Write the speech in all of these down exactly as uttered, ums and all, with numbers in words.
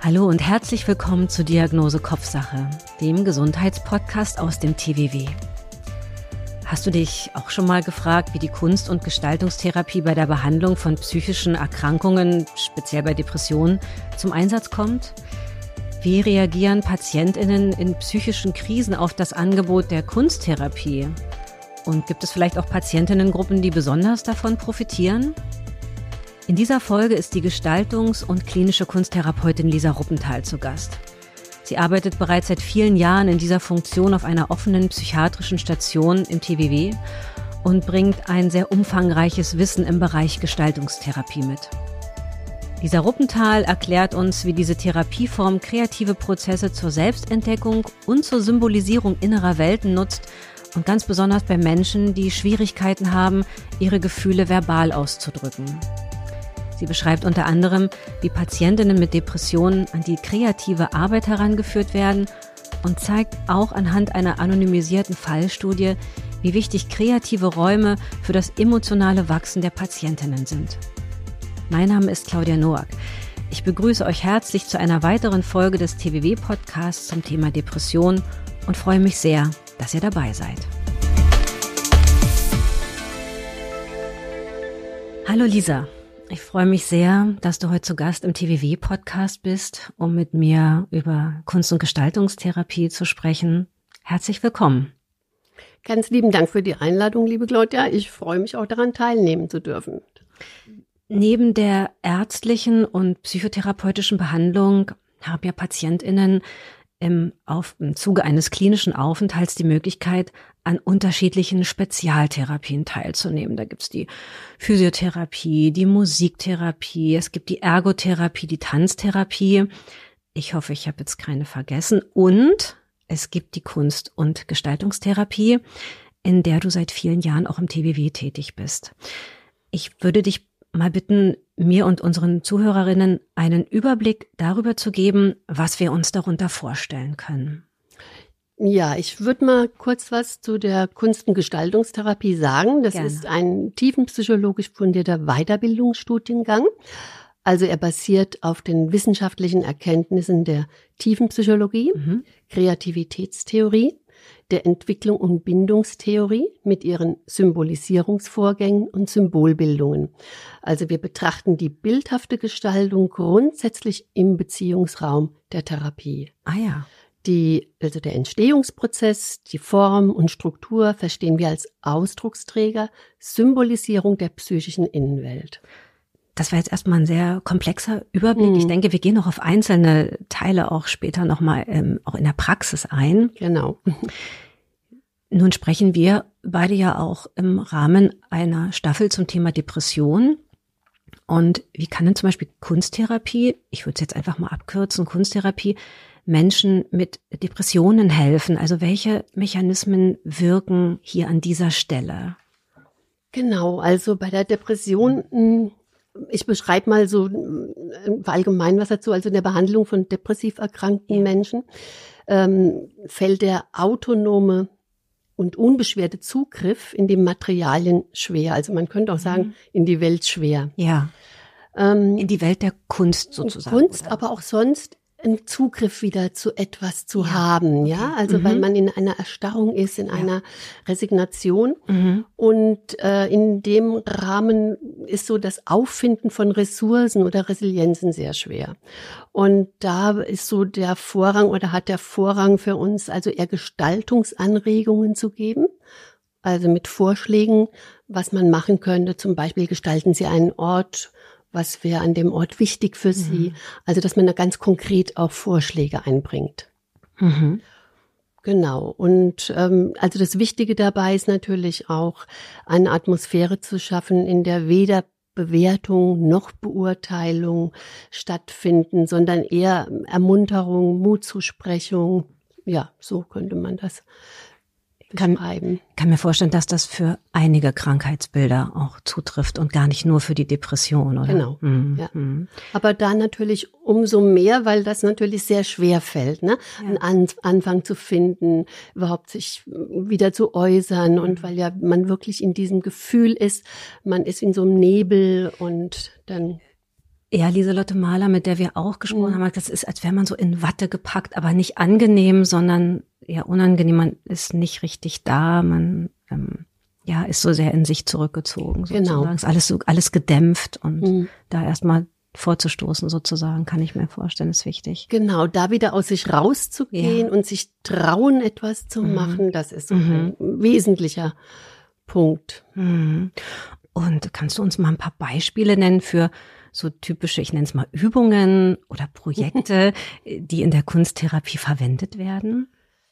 Hallo und herzlich willkommen zu Diagnose Kopfsache, dem Gesundheitspodcast aus dem T W W. Hast du dich auch schon mal gefragt, wie die Kunst- und Gestaltungstherapie bei der Behandlung von psychischen Erkrankungen, speziell bei Depressionen, zum Einsatz kommt? Wie reagieren PatientInnen in psychischen Krisen auf das Angebot der Kunsttherapie? Und gibt es vielleicht auch Patientinnengruppen, die besonders davon profitieren? In dieser Folge ist die Gestaltungs- und klinische Kunsttherapeutin Lisa Ruppenthal zu Gast. Sie arbeitet bereits seit vielen Jahren in dieser Funktion auf einer offenen psychiatrischen Station im T W W und bringt ein sehr umfangreiches Wissen im Bereich Gestaltungstherapie mit. Lisa Ruppenthal erklärt uns, wie diese Therapieform kreative Prozesse zur Selbstentdeckung und zur Symbolisierung innerer Welten nutzt und ganz besonders bei Menschen, die Schwierigkeiten haben, ihre Gefühle verbal auszudrücken. Sie beschreibt unter anderem, wie Patientinnen mit Depressionen an die kreative Arbeit herangeführt werden und zeigt auch anhand einer anonymisierten Fallstudie, wie wichtig kreative Räume für das emotionale Wachsen der Patientinnen sind. Mein Name ist Claudia Noack. Ich begrüße euch herzlich zu einer weiteren Folge des T W W-Podcasts zum Thema Depression und freue mich sehr, dass ihr dabei seid. Hallo Lisa. Ich freue mich sehr, dass du heute zu Gast im T W W-Podcast bist, um mit mir über Kunst- und Gestaltungstherapie zu sprechen. Herzlich willkommen. Ganz lieben Dank für die Einladung, liebe Claudia. Ich freue mich auch daran, teilnehmen zu dürfen. Neben der ärztlichen und psychotherapeutischen Behandlung haben ja PatientInnen im, auf, im Zuge eines klinischen Aufenthalts die Möglichkeit, an unterschiedlichen Spezialtherapien teilzunehmen. Da gibt's die Physiotherapie, die Musiktherapie, es gibt die Ergotherapie, die Tanztherapie. Ich hoffe, ich habe jetzt keine vergessen. Und es gibt die Kunst- und Gestaltungstherapie, in der du seit vielen Jahren auch im T W W tätig bist. Ich würde dich mal bitten, mir und unseren Zuhörerinnen einen Überblick darüber zu geben, was wir uns darunter vorstellen können. Ja, ich würde mal kurz was zu der Kunst- und Gestaltungstherapie sagen. Das Gerne. ist ein tiefenpsychologisch fundierter Weiterbildungsstudiengang. Also er basiert auf den wissenschaftlichen Erkenntnissen der Tiefenpsychologie, mhm. Kreativitätstheorie, der Entwicklung und Bindungstheorie mit ihren Symbolisierungsvorgängen und Symbolbildungen. Also wir betrachten die bildhafte Gestaltung grundsätzlich im Beziehungsraum der Therapie. Ah ja. Die, also der Entstehungsprozess, die Form und Struktur verstehen wir als Ausdrucksträger, Symbolisierung der psychischen Innenwelt. Das war jetzt erstmal ein sehr komplexer Überblick. Mhm. Ich denke, wir gehen noch auf einzelne Teile auch später nochmal ähm, auch in der Praxis ein. Genau. Nun sprechen wir beide ja auch im Rahmen einer Staffel zum Thema Depression. Und wie kann denn zum Beispiel Kunsttherapie, ich würde es jetzt einfach mal abkürzen, Kunsttherapie, Menschen mit Depressionen helfen? Also welche Mechanismen wirken hier an dieser Stelle? Genau, also bei der Depression, ich beschreibe mal so allgemein was dazu, also in der Behandlung von depressiv erkrankten ja. Menschen ähm, fällt der autonome und unbeschwerte Zugriff in die Materialien schwer. Also man könnte auch sagen, in die Welt schwer. Ja, ähm, in die Welt der Kunst sozusagen. Kunst, oder? Aber auch sonst einen Zugriff wieder zu etwas zu ja. haben, okay. ja, also mhm. weil man in einer Erstarrung ist, in ja. einer Resignation mhm. und äh, in dem Rahmen ist so das Auffinden von Ressourcen oder Resilienzen sehr schwer. Und da ist so der Vorrang oder hat der Vorrang für uns also eher Gestaltungsanregungen zu geben, also mit Vorschlägen, was man machen könnte. Zum Beispiel gestalten Sie einen Ort, was wäre an dem Ort wichtig für Sie? Mhm. Also, dass man da ganz konkret auch Vorschläge einbringt. Mhm. Genau. Und ähm, also das Wichtige dabei ist natürlich auch, eine Atmosphäre zu schaffen, in der weder Bewertung noch Beurteilung stattfinden, sondern eher Ermunterung, Mutzusprechung. Ja, so könnte man das beschreiben. Ich kann mir vorstellen, dass das für einige Krankheitsbilder auch zutrifft und gar nicht nur für die Depression, oder? Genau, mhm. ja. Aber da natürlich umso mehr, weil das natürlich sehr schwer fällt, ne? Ja. Einen An- Anfang zu finden, überhaupt sich wieder zu äußern mhm. und weil ja man wirklich in diesem Gefühl ist, man ist in so einem Nebel und dann Ja, Lieselotte Mahler, mit der wir auch gesprochen mhm. haben, das ist, als wäre man so in Watte gepackt, aber nicht angenehm, sondern eher unangenehm. Man ist nicht richtig da, man ähm, ja ist so sehr in sich zurückgezogen. Sozusagen. Genau. Ist alles so alles gedämpft und mhm. da erstmal vorzustoßen sozusagen, kann ich mir vorstellen, ist wichtig. Genau, da wieder aus sich rauszugehen ja. und sich trauen, etwas zu mhm. machen, das ist so mhm. ein wesentlicher Punkt. Mhm. Und kannst du uns mal ein paar Beispiele nennen für so typische, ich nenne es mal Übungen oder Projekte, die in der Kunsttherapie verwendet werden?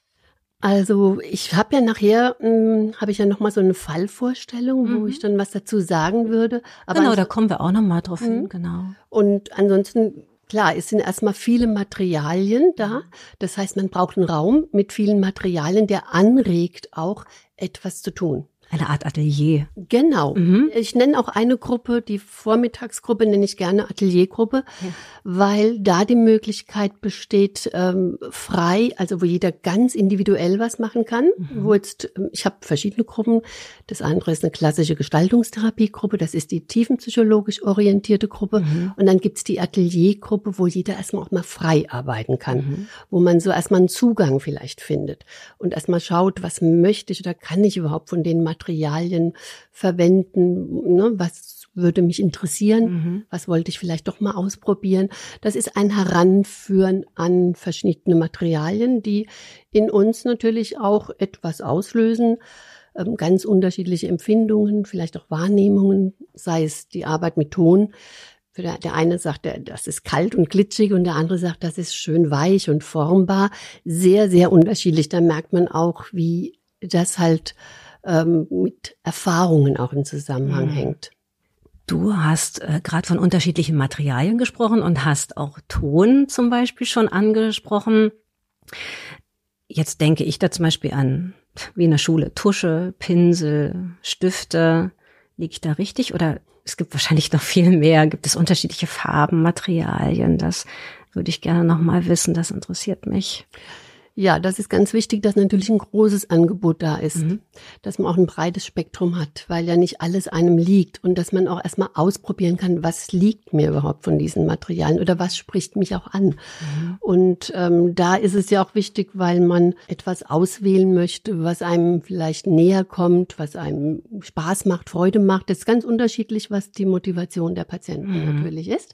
Also ich habe ja nachher, hm, habe ich ja nochmal so eine Fallvorstellung, mhm. wo ich dann was dazu sagen würde. Aber genau, da kommen wir auch nochmal drauf hin, mhm. genau. Und ansonsten, klar, es sind erstmal viele Materialien da. Das heißt, man braucht einen Raum mit vielen Materialien, der anregt, auch etwas zu tun. Eine Art Atelier. Genau. Mhm. Ich nenne auch eine Gruppe, die Vormittagsgruppe nenne ich gerne Ateliergruppe, ja. weil da die Möglichkeit besteht, ähm, frei, also wo jeder ganz individuell was machen kann. Mhm. Wo jetzt, ich habe verschiedene Gruppen. Das andere ist eine klassische Gestaltungstherapiegruppe, das ist die tiefenpsychologisch orientierte Gruppe. Mhm. Und dann gibt's die Ateliergruppe, wo jeder erstmal auch mal frei arbeiten kann, mhm. wo man so erstmal einen Zugang vielleicht findet und erstmal schaut, was möchte ich oder kann ich überhaupt von den Materialien verwenden, ne? Was würde mich interessieren, mhm. was wollte ich vielleicht doch mal ausprobieren. Das ist ein Heranführen an verschiedene Materialien, die in uns natürlich auch etwas auslösen, ähm, ganz unterschiedliche Empfindungen, vielleicht auch Wahrnehmungen, sei es die Arbeit mit Ton. Der, der eine sagt, der, das ist kalt und glitschig und der andere sagt, das ist schön weich und formbar. Sehr, sehr unterschiedlich. Da merkt man auch, wie das halt mit Erfahrungen auch im Zusammenhang mhm. hängt. Du hast äh, gerade von unterschiedlichen Materialien gesprochen und hast auch Ton zum Beispiel schon angesprochen. Jetzt denke ich da zum Beispiel an, wie in der Schule, Tusche, Pinsel, Stifte. Liege ich da richtig? Oder es gibt wahrscheinlich noch viel mehr. Gibt es unterschiedliche Farben, Materialien? Das würde ich gerne noch mal wissen. Das interessiert mich. Ja, das ist ganz wichtig, dass natürlich ein großes Angebot da ist, mhm. dass man auch ein breites Spektrum hat, weil ja nicht alles einem liegt und dass man auch erstmal ausprobieren kann, was liegt mir überhaupt von diesen Materialien oder was spricht mich auch an. Mhm. Und ähm, da ist es ja auch wichtig, weil man etwas auswählen möchte, was einem vielleicht näher kommt, was einem Spaß macht, Freude macht. Das ist ganz unterschiedlich, was die Motivation der Patienten mhm. natürlich ist.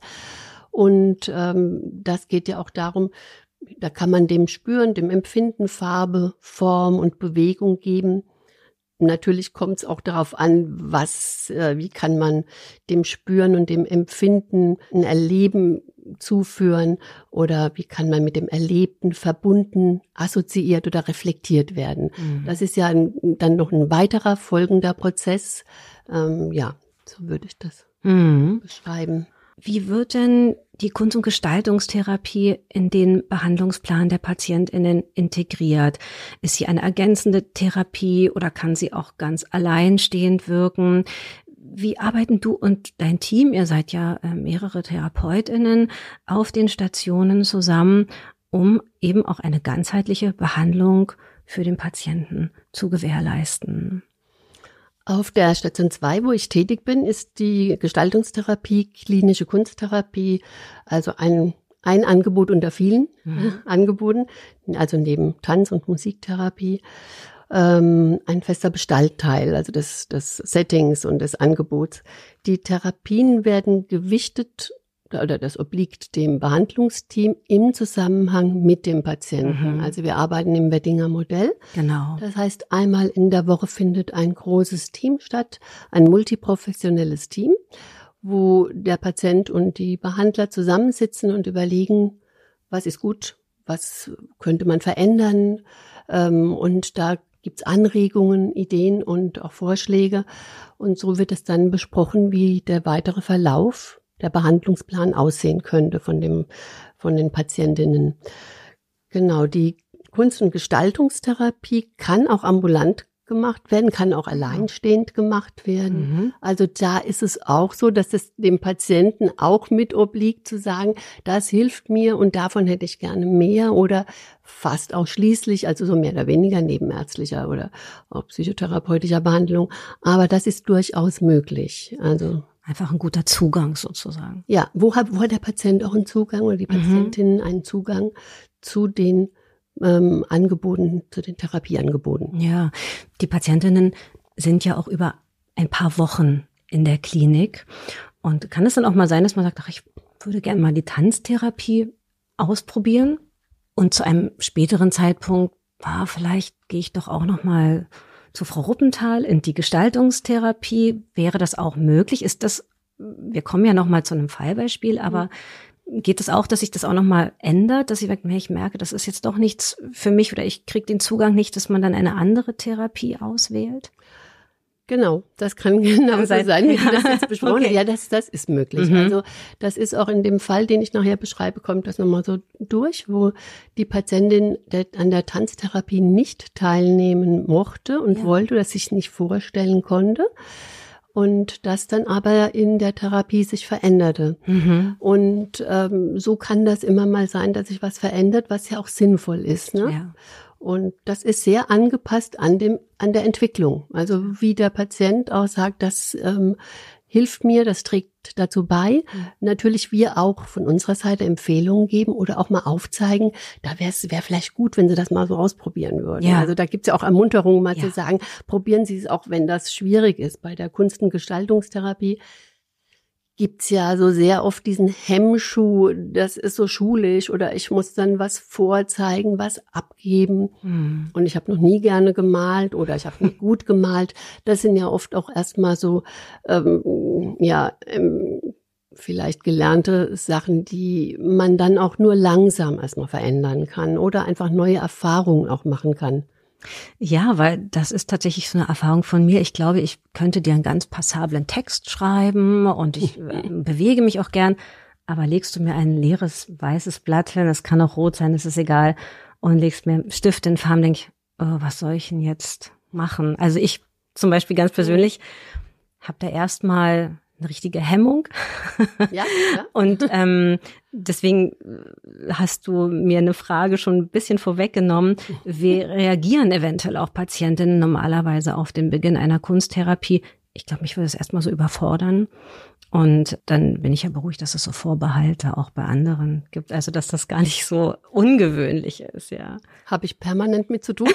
Und ähm, das geht ja auch darum, da kann man dem Spüren, dem Empfinden Farbe, Form und Bewegung geben. Natürlich kommt es auch darauf an, was, äh, wie kann man dem Spüren und dem Empfinden ein Erleben zuführen oder wie kann man mit dem Erlebten verbunden, assoziiert oder reflektiert werden. Mhm. Das ist ja ein, dann noch ein weiterer folgender Prozess. Ähm, ja, so würde ich das mhm. beschreiben. Wie wird denn die Kunst- und Gestaltungstherapie in den Behandlungsplan der PatientInnen integriert? Ist sie eine ergänzende Therapie oder kann sie auch ganz alleinstehend wirken? Wie arbeiten du und dein Team, ihr seid ja mehrere TherapeutInnen, auf den Stationen zusammen, um eben auch eine ganzheitliche Behandlung für den Patienten zu gewährleisten? Auf der Station zwei, wo ich tätig bin, ist die Gestaltungstherapie, klinische Kunsttherapie, also ein, ein Angebot unter vielen mhm. Angeboten, also neben Tanz- und Musiktherapie, ähm, ein fester Bestandteil, also des, des Settings und des Angebots. Die Therapien werden gewichtet oder das obliegt dem Behandlungsteam im Zusammenhang mit dem Patienten. Mhm. Also wir arbeiten im Weddinger Modell. Genau. Das heißt, einmal in der Woche findet ein großes Team statt, ein multiprofessionelles Team, wo der Patient und die Behandler zusammensitzen und überlegen, was ist gut, was könnte man verändern. Und da gibt's Anregungen, Ideen und auch Vorschläge. Und so wird es dann besprochen, wie der weitere Verlauf der Behandlungsplan aussehen könnte von dem, von den Patientinnen. Genau, die Kunst- und Gestaltungstherapie kann auch ambulant gemacht werden, kann auch alleinstehend gemacht werden. Mhm. Also da ist es auch so, dass es dem Patienten auch mit obliegt zu sagen, das hilft mir und davon hätte ich gerne mehr oder fast ausschließlich, also so mehr oder weniger nebenärztlicher oder auch psychotherapeutischer Behandlung. Aber das ist durchaus möglich. Also Einfach ein guter Zugang sozusagen. Ja, wo hat, wo hat der Patient auch einen Zugang oder die Patientin mhm. einen Zugang zu den ähm, Angeboten, zu den Therapieangeboten? Ja, die Patientinnen sind ja auch über ein paar Wochen in der Klinik. Und kann es dann auch mal sein, dass man sagt, ach, ich würde gerne mal die Tanztherapie ausprobieren und zu einem späteren Zeitpunkt, ah, vielleicht gehe ich doch auch noch mal zu Frau Ruppenthal in die Gestaltungstherapie. Wäre das auch möglich? Ist das, wir kommen ja noch mal zu einem Fallbeispiel, aber geht es auch, dass sich das auch noch mal ändert, dass ich, ich merke, das ist jetzt doch nichts für mich oder ich kriege den Zugang nicht, dass man dann eine andere Therapie auswählt? Genau, das kann genau so sein, wie du das jetzt besprochen hast. Okay. Ja, das, das ist möglich. Mhm. Also das ist auch in dem Fall, den ich nachher beschreibe, kommt das nochmal so durch, wo die Patientin der, an der Tanztherapie nicht teilnehmen mochte und ja. wollte, dass sich nicht vorstellen konnte. Und das dann aber in der Therapie sich veränderte. Mhm. Und ähm, so kann das immer mal sein, dass sich was verändert, was ja auch sinnvoll ist, ne? Ja. Und das ist sehr angepasst an dem, an der Entwicklung. Also wie der Patient auch sagt, das ähm, hilft mir, das trägt dazu bei. Mhm. Natürlich wir auch von unserer Seite Empfehlungen geben oder auch mal aufzeigen, da wäre es wäre vielleicht gut, wenn Sie das mal so ausprobieren würden. Ja. Also da gibt's ja auch Ermunterungen, mal ja. zu sagen, probieren Sie es auch, wenn das schwierig ist. Bei der Kunst- und Gestaltungstherapie gibt's ja so sehr oft diesen Hemmschuh, das ist so schulisch oder ich muss dann was vorzeigen, was abgeben. Mhm. Und ich habe noch nie gerne gemalt oder ich habe nicht gut gemalt. Das sind ja oft auch erstmal so, ähm, ja, ähm, vielleicht gelernte Sachen, die man dann auch nur langsam erstmal verändern kann oder einfach neue Erfahrungen auch machen kann. Ja, weil das ist tatsächlich so eine Erfahrung von mir. Ich glaube, ich könnte dir einen ganz passablen Text schreiben und ich äh, bewege mich auch gern. Aber legst du mir ein leeres weißes Blatt hin, das kann auch rot sein, das ist egal, und legst mir Stift in Farben, denke ich, oh, was soll ich denn jetzt machen? Also ich zum Beispiel ganz persönlich habe da erstmal eine richtige Hemmung. Ja, ja. Und ähm, deswegen hast du mir eine Frage schon ein bisschen vorweggenommen. Wie reagieren eventuell auch Patientinnen normalerweise auf den Beginn einer Kunsttherapie? Ich glaube, mich würde es erstmal so überfordern. Und dann bin ich ja beruhigt, dass es so Vorbehalte auch bei anderen gibt. Also, dass das gar nicht so ungewöhnlich ist, ja. Habe ich permanent mit zu tun.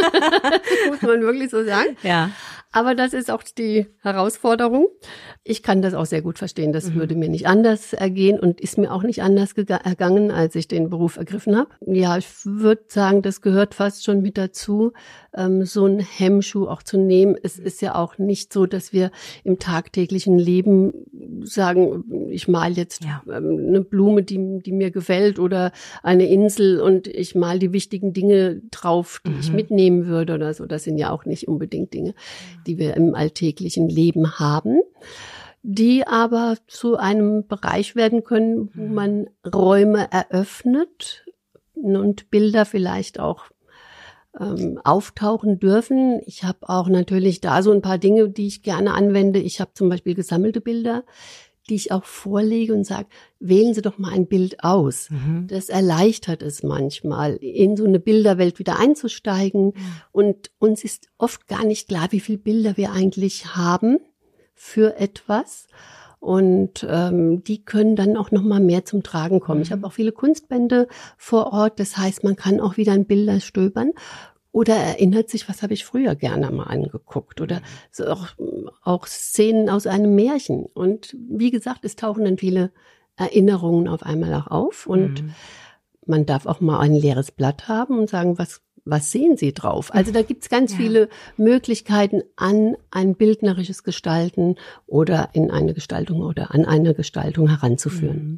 Muss man wirklich so sagen. Ja. Aber das ist auch die Herausforderung. Ich kann das auch sehr gut verstehen. Das mhm. würde mir nicht anders ergehen und ist mir auch nicht anders gega- ergangen, als ich den Beruf ergriffen habe. Ja, ich würde sagen, das gehört fast schon mit dazu, ähm, so einen Hemmschuh auch zu nehmen. Es ist ja auch nicht so, dass wir im tagtäglichen Leben sagen, ich male jetzt ja. ähm, eine Blume, die, die mir gefällt oder eine Insel und ich male die wichtigen Dinge drauf, die mhm. ich mitnehmen würde oder so. Das sind ja auch nicht unbedingt Dinge, die wir im alltäglichen Leben haben, die aber zu einem Bereich werden können, wo man Räume eröffnet und Bilder vielleicht auch ähm, auftauchen dürfen. Ich habe auch natürlich da so ein paar Dinge, die ich gerne anwende. Ich habe zum Beispiel gesammelte Bilder, die ich auch vorlege und sage, wählen Sie doch mal ein Bild aus. Mhm. Das erleichtert es manchmal, in so eine Bilderwelt wieder einzusteigen. Mhm. Und uns ist oft gar nicht klar, wie viele Bilder wir eigentlich haben für etwas. Und ähm, die können dann auch noch mal mehr zum Tragen kommen. Mhm. Ich habe auch viele Kunstbände vor Ort. Das heißt, man kann auch wieder in Bilder stöbern. Oder erinnert sich, was habe ich früher gerne mal angeguckt oder so auch, auch Szenen aus einem Märchen. Und wie gesagt, es tauchen dann viele Erinnerungen auf einmal auch auf. Und mhm. man darf auch mal ein leeres Blatt haben und sagen, was, was sehen Sie drauf? Also da gibt's ganz ja. viele Möglichkeiten an ein bildnerisches Gestalten oder in eine Gestaltung oder an eine Gestaltung heranzuführen. Mhm.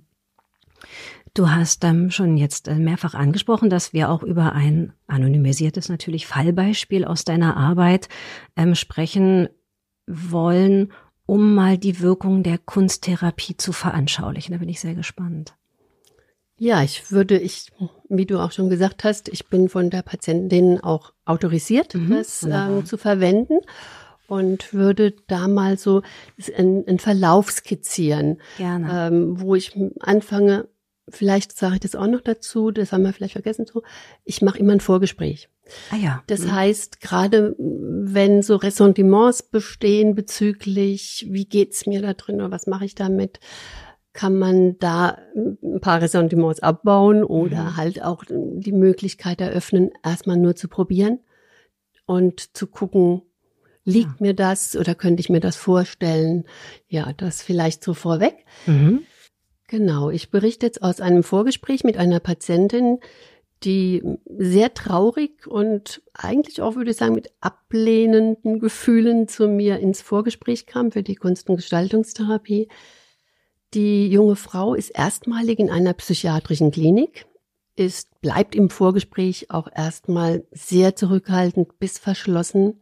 Du hast ähm, schon jetzt äh, mehrfach angesprochen, dass wir auch über ein anonymisiertes natürlich Fallbeispiel aus deiner Arbeit ähm, sprechen wollen, um mal die Wirkung der Kunsttherapie zu veranschaulichen. Da bin ich sehr gespannt. Ja, ich würde, ich, wie du auch schon gesagt hast, ich bin von der Patientin auch autorisiert, mhm, das ähm, zu verwenden. Und würde da mal so einen Verlauf skizzieren, Gerne. Ähm, wo ich anfange. Vielleicht sage ich das auch noch dazu, das haben wir vielleicht vergessen so. Ich mache immer ein Vorgespräch. Ah ja. Das heißt, gerade wenn so Ressentiments bestehen bezüglich, wie geht's mir da drin oder was mache ich damit, kann man da ein paar Ressentiments abbauen oder mhm. halt auch die Möglichkeit eröffnen, erstmal nur zu probieren und zu gucken, liegt ja. mir das oder könnte ich mir das vorstellen? Ja, das vielleicht so vorweg. Mhm. Genau, ich berichte jetzt aus einem Vorgespräch mit einer Patientin, die sehr traurig und eigentlich auch, würde ich sagen, mit ablehnenden Gefühlen zu mir ins Vorgespräch kam für die Kunst- und Gestaltungstherapie. Die junge Frau ist erstmalig in einer psychiatrischen Klinik, ist, bleibt im Vorgespräch auch erstmal sehr zurückhaltend bis verschlossen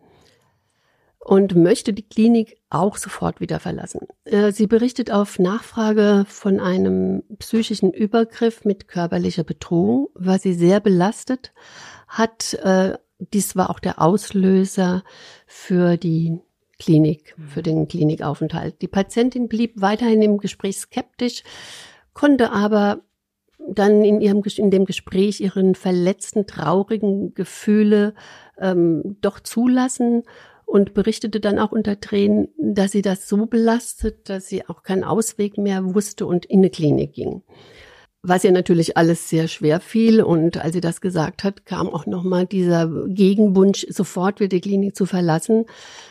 und möchte die Klinik auch sofort wieder verlassen. Sie berichtet auf Nachfrage von einem psychischen Übergriff mit körperlicher Bedrohung, war sie sehr belastet, hat, dies war auch der Auslöser für die Klinik, für den Klinikaufenthalt. Die Patientin blieb weiterhin im Gespräch skeptisch, konnte aber dann in ihrem in dem Gespräch ihren verletzten, traurigen Gefühle ähm, doch zulassen und berichtete dann auch unter Tränen, dass sie das so belastet, dass sie auch keinen Ausweg mehr wusste und in eine Klinik ging. Was ihr natürlich alles sehr schwer fiel, und als sie das gesagt hat, kam auch nochmal dieser Gegenwunsch, sofort wieder die Klinik zu verlassen.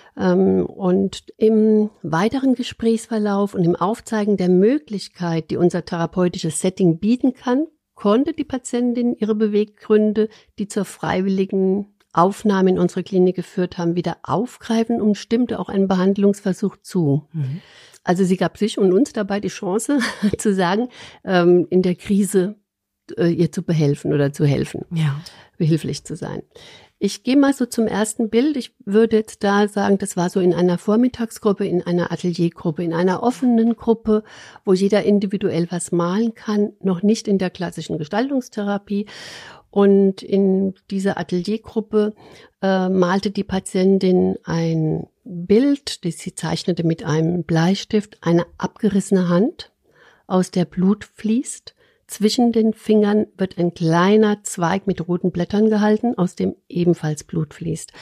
Und im weiteren Gesprächsverlauf und im Aufzeigen der Möglichkeit, die unser therapeutisches Setting bieten kann, konnte die Patientin ihre Beweggründe, die zur freiwilligen Aufnahme in unsere Klinik geführt haben, wieder aufgreifen und stimmte auch einen Behandlungsversuch zu. Mhm. Also sie gab sich und uns dabei die Chance zu sagen, ähm, in der Krise äh, ihr zu behelfen oder zu helfen, ja. behilflich zu sein. Ich gehe mal so zum ersten Bild. Ich würde jetzt da sagen, das war so in einer Vormittagsgruppe, in einer Ateliergruppe, in einer offenen Gruppe, wo jeder individuell was malen kann, noch nicht in der klassischen Gestaltungstherapie. Und in dieser Ateliergruppe äh, malte die Patientin ein Bild, das sie zeichnete mit einem Bleistift, eine abgerissene Hand, aus der Blut fließt. Zwischen den Fingern wird ein kleiner Zweig mit roten Blättern gehalten, aus dem ebenfalls Blut fließt.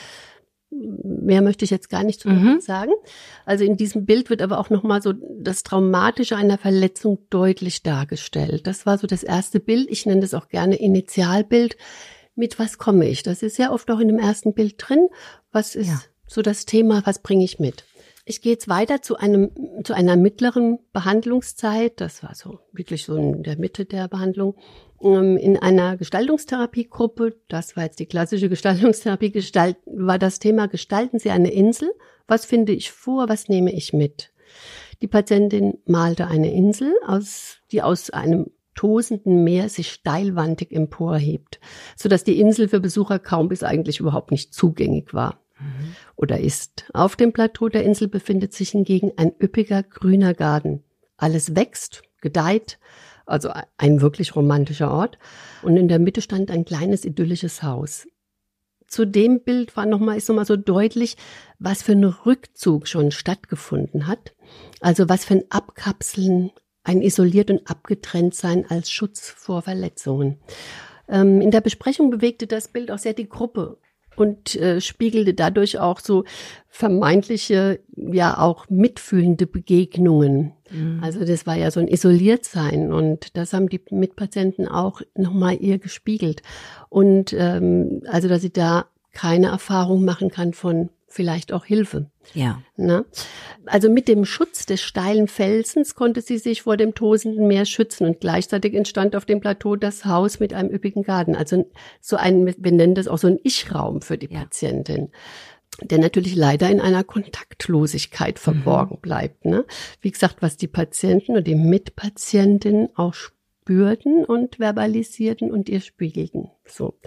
Mehr möchte ich jetzt gar nicht zu mhm. sagen. Also in diesem Bild wird aber auch nochmal so das Traumatische einer Verletzung deutlich dargestellt. Das war so das erste Bild. Ich nenne das auch gerne Initialbild. Mit was komme ich? Das ist ja oft auch in dem ersten Bild drin. Was ist ja. so das Thema? Was bringe ich mit? Ich gehe jetzt weiter zu einem, zu einer mittleren Behandlungszeit. Das war so wirklich so in der Mitte der Behandlung. In einer Gestaltungstherapiegruppe, das war jetzt die klassische Gestaltungstherapie, Gestalt, war das Thema, gestalten Sie eine Insel? Was finde ich vor? Was nehme ich mit? Die Patientin malte eine Insel, aus, die aus einem tosenden Meer sich steilwandig emporhebt, sodass die Insel für Besucher kaum bis eigentlich überhaupt nicht zugänglich war. Mhm. Oder ist. Auf dem Plateau der Insel befindet sich hingegen ein üppiger grüner Garten. Alles wächst, gedeiht, also ein wirklich romantischer Ort. Und in der Mitte stand ein kleines idyllisches Haus. Zu dem Bild war noch mal, ist nochmal so deutlich, was für ein Rückzug schon stattgefunden hat. Also was für ein Abkapseln, ein isoliert und abgetrennt sein als Schutz vor Verletzungen. Ähm, in der Besprechung bewegte das Bild auch sehr die Gruppe und äh, spiegelte dadurch auch so vermeintliche, ja auch mitfühlende Begegnungen. Mhm. Also das war ja so ein Isoliertsein, und das haben die Mitpatienten auch nochmal ihr gespiegelt. Und ähm, also, dass sie da keine Erfahrung machen kann von vielleicht auch Hilfe. Ja. Na? Also mit dem Schutz des steilen Felsens konnte sie sich vor dem tosenden Meer schützen, und gleichzeitig entstand auf dem Plateau das Haus mit einem üppigen Garten. Also so ein, wir nennen das auch so ein Ich-Raum für die ja. Patientin, der natürlich leider in einer Kontaktlosigkeit verborgen mhm. bleibt. Ne? Wie gesagt, was die Patienten und die Mitpatientinnen auch spürten und verbalisierten und ihr spiegelten. So.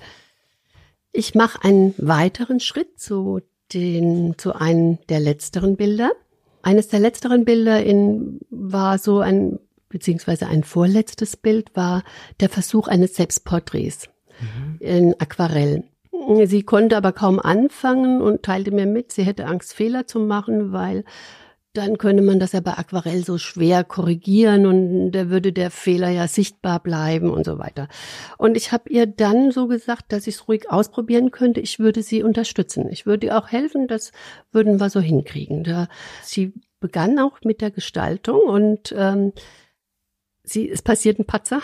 Ich mache einen weiteren Schritt zu Den, zu einem der letzteren Bilder. Eines der letzteren Bilder in, war so ein, beziehungsweise ein vorletztes Bild war der Versuch eines Selbstporträts mhm. in Aquarell. Sie konnte aber kaum anfangen und teilte mir mit, sie hätte Angst, Fehler zu machen, weil dann könne man das ja bei Aquarell so schwer korrigieren und da würde der Fehler ja sichtbar bleiben und so weiter. Und ich habe ihr dann so gesagt, dass ich es ruhig ausprobieren könnte. Ich würde sie unterstützen. Ich würde ihr auch helfen. Das würden wir so hinkriegen. Da, sie begann auch mit der Gestaltung und ähm, sie, es passiert ein Patzer.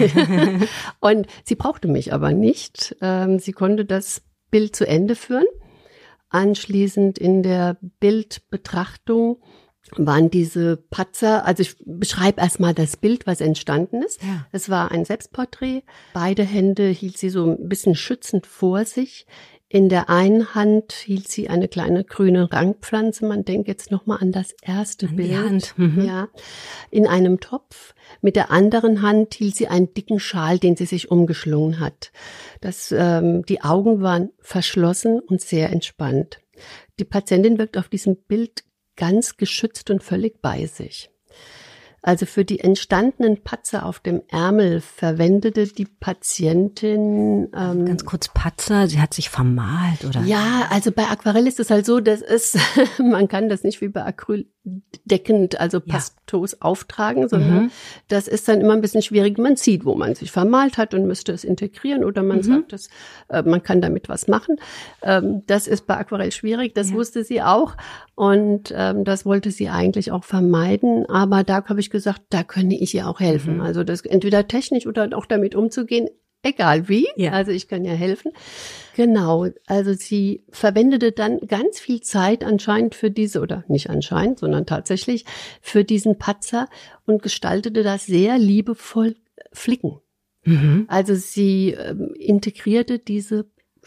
Und sie brauchte mich aber nicht. Ähm, sie konnte das Bild zu Ende führen. Anschließend in der Bildbetrachtung waren diese Patzer, also ich beschreibe erstmal das Bild, was entstanden ist. Ja. Es war ein Selbstporträt. Beide Hände hielt sie so ein bisschen schützend vor sich. In der einen Hand hielt sie eine kleine grüne Rangpflanze. Man denkt jetzt nochmal an das erste an Bild. Die Hand. Mhm. Ja, in einem Topf. Mit der anderen Hand hielt sie einen dicken Schal, den sie sich umgeschlungen hat. Das, ähm, die Augen waren verschlossen und sehr entspannt. Die Patientin wirkt auf diesem Bild ganz geschützt und völlig bei sich. Also für die entstandenen Patzer auf dem Ärmel verwendete die Patientin ähm, ganz kurz Patzer, sie hat sich vermalt, oder? Ja, also bei Aquarell ist es halt so, dass es man kann das nicht wie bei Acryl deckend, also pastos ja. auftragen, sondern mhm. das ist dann immer ein bisschen schwierig. Man sieht, wo man sich vermalt hat und müsste es integrieren oder man mhm. sagt, dass, äh, man kann damit was machen. Ähm, das ist bei Aquarell schwierig, das ja. wusste sie auch und ähm, das wollte sie eigentlich auch vermeiden, aber da habe ich gesagt, da könne ich ihr auch helfen. Mhm. Also das entweder technisch oder auch damit umzugehen, egal wie, ja. also ich kann ja helfen. Genau, also sie verwendete dann ganz viel Zeit anscheinend für diese, oder nicht anscheinend, sondern tatsächlich für diesen Patzer und gestaltete das sehr liebevoll flicken. Mhm. Also sie ähm, integrierte diese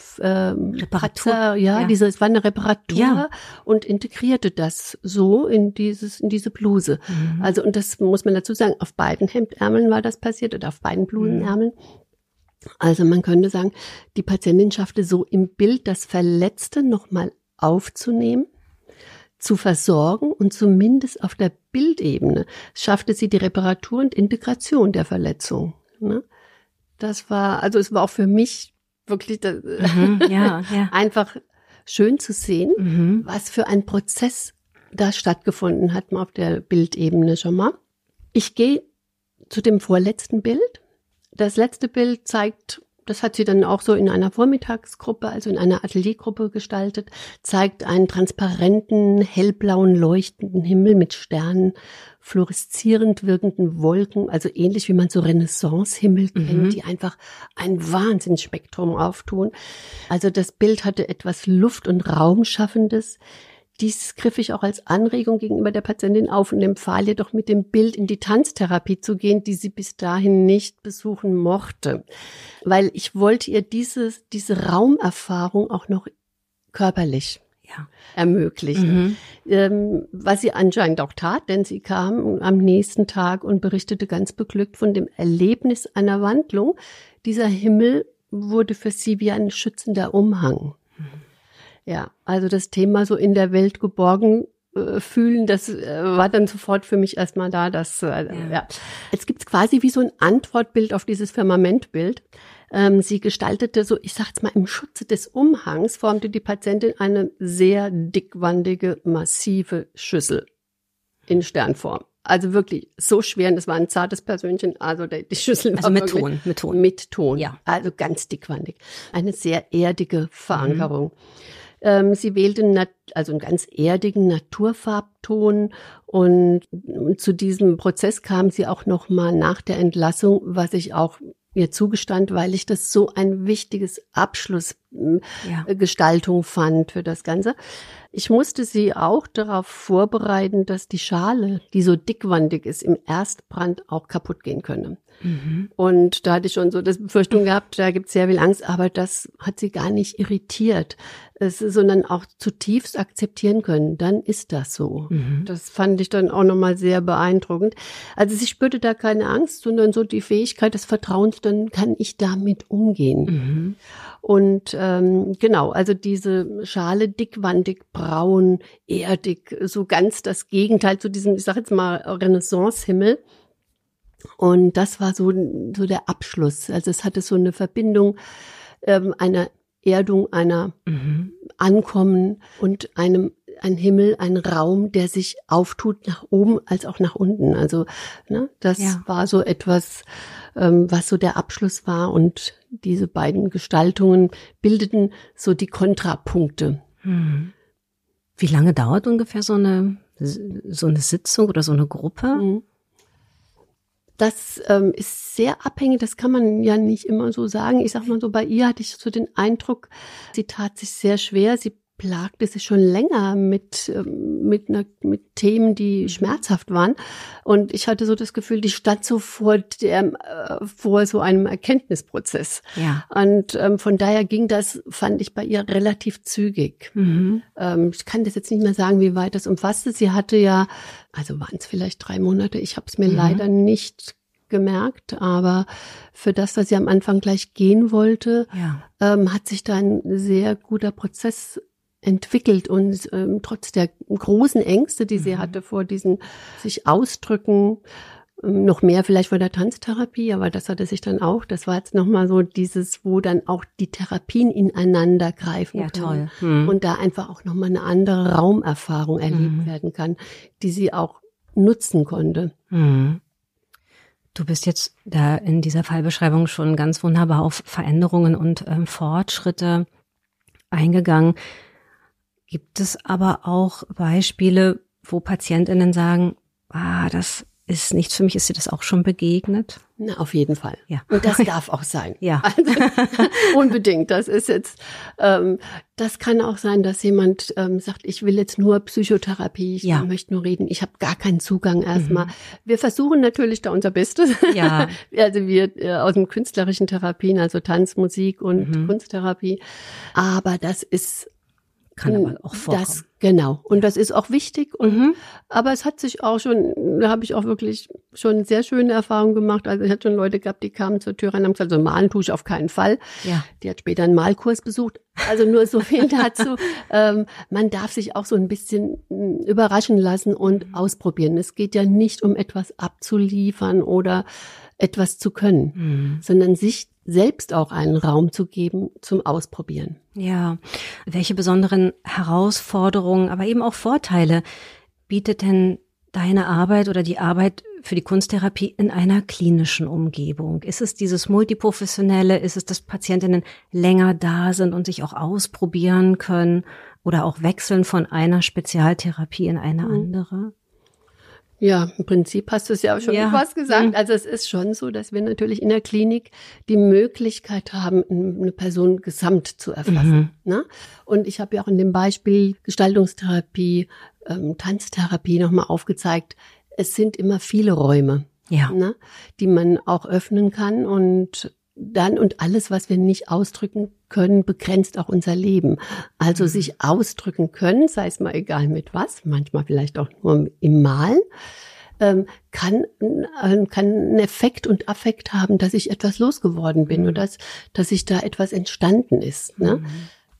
ähm, Reparatur. Patzer, ja, ja, diese, es war eine Reparatur ja. und integrierte das so in dieses, in diese Bluse. Mhm. Also, und das muss man dazu sagen, auf beiden Hemdärmeln war das passiert oder auf beiden Blusenärmeln. Mhm. Also man könnte sagen, die Patientin schaffte so im Bild das Verletzte nochmal aufzunehmen, zu versorgen und zumindest auf der Bildebene schaffte sie die Reparatur und Integration der Verletzung. Das war, also es war auch für mich wirklich das, mhm, ja, ja. einfach schön zu sehen, mhm. was für ein Prozess da stattgefunden hat auf der Bildebene schon mal. Ich gehe zu dem vorletzten Bild. Das letzte Bild zeigt, das hat sie dann auch so in einer Vormittagsgruppe, also in einer Ateliergruppe gestaltet, zeigt einen transparenten, hellblauen, leuchtenden Himmel mit Sternen, fluoreszierend wirkenden Wolken, also ähnlich wie man so Renaissance-Himmel mhm. kennt, die einfach ein Wahnsinnsspektrum auftun. Also das Bild hatte etwas Luft- und Raumschaffendes. Dies griff ich auch als Anregung gegenüber der Patientin auf und empfahl ihr doch mit dem Bild in die Tanztherapie zu gehen, die sie bis dahin nicht besuchen mochte. Weil ich wollte ihr dieses, diese Raumerfahrung auch noch körperlich ja. ermöglichen. Mhm. Ähm, was sie anscheinend auch tat, denn sie kam am nächsten Tag und berichtete ganz beglückt von dem Erlebnis einer Wandlung. Dieser Himmel wurde für sie wie ein schützender Umhang. Mhm. Ja, also das Thema so in der Welt geborgen äh, fühlen, das äh, war dann sofort für mich erstmal da. Dass, äh, ja. Ja. Jetzt gibt's quasi wie so ein Antwortbild auf dieses Firmamentbild. Ähm, sie gestaltete so, ich sag's mal, im Schutze des Umhangs formte die Patientin eine sehr dickwandige, massive Schüssel in Sternform. Also wirklich so schwer, und das war ein zartes Persönchen, also die, die Schüssel also war mit Ton, mit Ton. Mit Ton, ja. Also ganz dickwandig. Eine sehr erdige Verankerung. Mhm. Ähm, sie wählte nat- also einen ganz erdigen Naturfarbton und zu diesem Prozess kam sie auch noch mal nach der Entlassung, was ich auch ihr zugestand, weil ich das so ein wichtiges Abschlussgestaltung ja. fand für das Ganze. Ich musste sie auch darauf vorbereiten, dass die Schale, die so dickwandig ist, im Erstbrand auch kaputt gehen könne. Mhm. Und da hatte ich schon so das Befürchtung gehabt, da gibt es sehr viel Angst, aber das hat sie gar nicht irritiert, es, sondern auch zutiefst akzeptieren können. Dann ist das so. Mhm. Das fand ich dann auch nochmal sehr beeindruckend. Also sie spürte da keine Angst, sondern so die Fähigkeit des Vertrauens, dann kann ich damit umgehen. Mhm. Und ähm, genau, also diese Schale dickwandig, braun, erdig, so ganz das Gegenteil zu diesem, ich sag jetzt mal, Renaissance-Himmel. Und das war so, so der Abschluss. Also es hatte so eine Verbindung ähm, einer Erdung, einer mhm. Ankommen und einem ein Himmel, ein Raum, der sich auftut nach oben als auch nach unten. Also ne, das ja. war so etwas, ähm, was so der Abschluss war. Und diese beiden Gestaltungen bildeten so die Kontrapunkte. Hm. Wie lange dauert ungefähr so eine, so eine Sitzung oder so eine Gruppe? Das ähm, ist sehr abhängig, das kann man ja nicht immer so sagen. Ich sag mal so, bei ihr hatte ich so den Eindruck, sie tat sich sehr schwer, sie plagte sich schon länger mit mit einer, mit Themen, die schmerzhaft waren. Und ich hatte so das Gefühl, die stand so vor der, äh, vor so einem Erkenntnisprozess. Ja. Und ähm, von daher ging das, fand ich, bei ihr relativ zügig. Mhm. Ähm, ich kann das jetzt nicht mehr sagen, wie weit das umfasste. Sie hatte ja, also waren es vielleicht drei Monate, ich habe es mir mhm. leider nicht gemerkt, aber für das, was sie am Anfang gleich gehen wollte, ja. ähm, hat sich da ein sehr guter Prozess entwickelt und ähm, trotz der großen Ängste, die sie mhm. hatte vor diesen sich ausdrücken, ähm, noch mehr vielleicht vor der Tanztherapie, aber das hatte sich dann auch, das war jetzt nochmal so dieses, wo dann auch die Therapien ineinander greifen ja, können toll. Mhm. und da einfach auch nochmal eine andere Raumerfahrung erlebt mhm. werden kann, die sie auch nutzen konnte. Mhm. Du bist jetzt da in dieser Fallbeschreibung schon ganz wunderbar auf Veränderungen und ähm, Fortschritte eingegangen. Gibt es aber auch Beispiele, wo PatientInnen sagen, ah, das ist nichts für mich, ist dir das auch schon begegnet? Na, auf jeden Fall. Ja. Und das darf auch sein. Ja. Also, unbedingt. Das ist jetzt, ähm, das kann auch sein, dass jemand ähm, sagt, ich will jetzt nur Psychotherapie, ich ja. möchte nur reden, ich habe gar keinen Zugang erstmal. Mhm. Wir versuchen natürlich da unser Bestes. Ja. Also wir äh, aus dem künstlerischen Therapien, also Tanz, Musik und mhm. Kunsttherapie. Aber das ist kann aber auch vorkommen. Das, genau. Und ja. das ist auch wichtig. Und, mhm. aber es hat sich auch schon, da habe ich auch wirklich schon sehr schöne Erfahrungen gemacht. Also ich hatte schon Leute gehabt, die kamen zur Tür rein und haben gesagt, so malen tue ich auf keinen Fall. Ja. Die hat später einen Malkurs besucht. Also nur so viel dazu. ähm, man darf sich auch so ein bisschen überraschen lassen und mhm. ausprobieren. Es geht ja nicht um etwas abzuliefern oder etwas zu können, mhm. sondern sich selbst auch einen Raum zu geben zum Ausprobieren. Ja, welche besonderen Herausforderungen, aber eben auch Vorteile bietet denn deine Arbeit oder die Arbeit für die Kunsttherapie in einer klinischen Umgebung? Ist es dieses Multiprofessionelle? Ist es, dass Patientinnen länger da sind und sich auch ausprobieren können oder auch wechseln von einer Spezialtherapie in eine mhm. andere? Ja, im Prinzip hast du es ja auch schon ja. was gesagt. Also es ist schon so, dass wir natürlich in der Klinik die Möglichkeit haben, eine Person gesamt zu erfassen. Mhm. Ne? Und ich habe ja auch in dem Beispiel Gestaltungstherapie, ähm, Tanztherapie nochmal aufgezeigt, es sind immer viele Räume, ja. ne, die man auch öffnen kann und dann und alles, was wir nicht ausdrücken können, begrenzt auch unser Leben. Also mhm. sich ausdrücken können, sei es mal egal mit was, manchmal vielleicht auch nur im Malen, ähm, kann, äh, kann einen Effekt und Affekt haben, dass ich etwas losgeworden bin mhm. oder dass, dass sich da etwas entstanden ist. Ne? Mhm.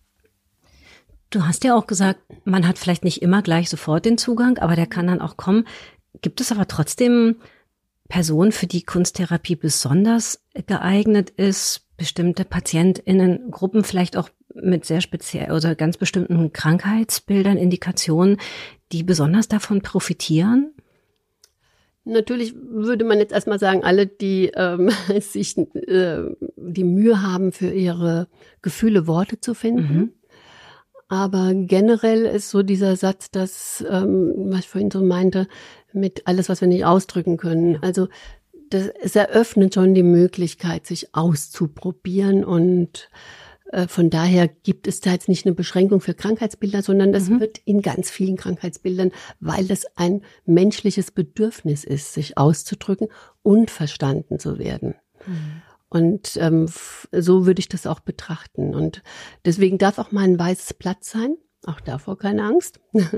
Du hast ja auch gesagt, man hat vielleicht nicht immer gleich sofort den Zugang, aber der kann dann auch kommen. Gibt es aber trotzdem Personen, für die Kunsttherapie besonders geeignet ist, bestimmte PatientInnen-Gruppen vielleicht auch mit sehr speziell oder ganz bestimmten Krankheitsbildern, Indikationen, die besonders davon profitieren? Natürlich würde man jetzt erstmal sagen, alle, die ähm, sich äh, die Mühe haben, für ihre Gefühle Worte zu finden. Mhm. Aber generell ist so dieser Satz, dass, ähm, was ich vorhin so meinte, mit alles, was wir nicht ausdrücken können. Also das, es eröffnet schon die Möglichkeit, sich auszuprobieren und äh, von daher gibt es da jetzt nicht eine Beschränkung für Krankheitsbilder, sondern das mhm. wird in ganz vielen Krankheitsbildern, weil das ein menschliches Bedürfnis ist, sich auszudrücken und verstanden zu werden. Mhm. Und ähm, so würde ich das auch betrachten. Und deswegen darf auch mal ein weißes Blatt sein. Auch davor keine Angst.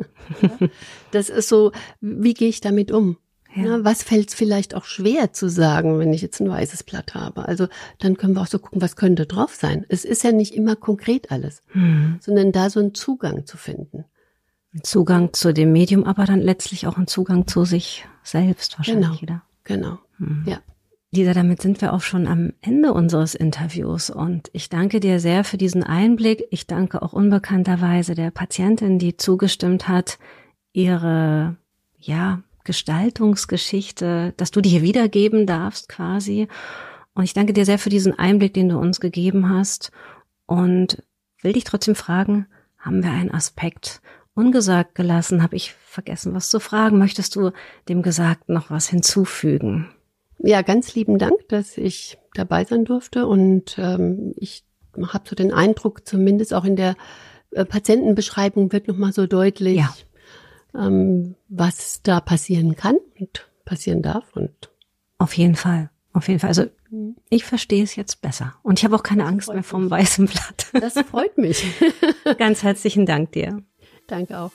Das ist so, wie gehe ich damit um? Ja. Na, was fällt vielleicht auch schwer zu sagen, wenn ich jetzt ein weißes Blatt habe? Also dann können wir auch so gucken, was könnte drauf sein. Es ist ja nicht immer konkret alles, mhm. sondern da so einen Zugang zu finden. Zugang zu dem Medium, aber dann letztlich auch ein Zugang zu sich selbst wahrscheinlich genau, wieder. Genau, mhm. ja. Lisa, damit sind wir auch schon am Ende unseres Interviews und ich danke dir sehr für diesen Einblick. Ich danke auch unbekannterweise der Patientin, die zugestimmt hat, ihre, ja, Gestaltungsgeschichte, dass du die hier wiedergeben darfst quasi. Und ich danke dir sehr für diesen Einblick, den du uns gegeben hast und will dich trotzdem fragen, haben wir einen Aspekt ungesagt gelassen? Habe ich vergessen, was zu fragen? Möchtest du dem Gesagten noch was hinzufügen? Ja, ganz lieben Dank, dass ich dabei sein durfte und ähm, ich habe so den Eindruck, zumindest auch in der äh, Patientenbeschreibung wird nochmal so deutlich, ja. ähm, was da passieren kann und passieren darf. Und auf jeden Fall, auf jeden Fall. Also ich verstehe es jetzt besser und ich habe auch keine das Angst mehr vom mich. weißen Blatt. Das freut mich. Ganz herzlichen Dank dir. Danke auch.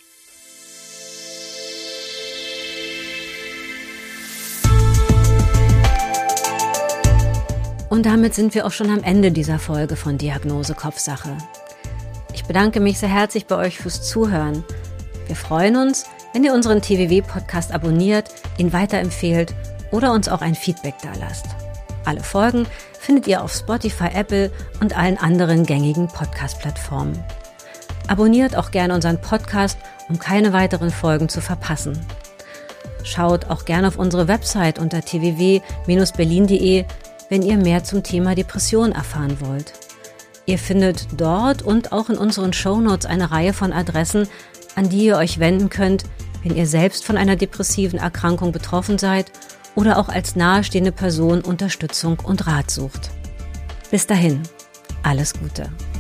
Und damit sind wir auch schon am Ende dieser Folge von Diagnose Kopfsache. Ich bedanke mich sehr herzlich bei euch fürs Zuhören. Wir freuen uns, wenn ihr unseren T W W-Podcast abonniert, ihn weiterempfehlt oder uns auch ein Feedback dalasst. Alle Folgen findet ihr auf Spotify, Apple und allen anderen gängigen Podcast-Plattformen. Abonniert auch gerne unseren Podcast, um keine weiteren Folgen zu verpassen. Schaut auch gerne auf unsere Website unter t w w Bindestrich berlin punkt d e, wenn ihr mehr zum Thema Depression erfahren wollt. Ihr findet dort und auch in unseren Shownotes eine Reihe von Adressen, an die ihr euch wenden könnt, wenn ihr selbst von einer depressiven Erkrankung betroffen seid oder auch als nahestehende Person Unterstützung und Rat sucht. Bis dahin, alles Gute.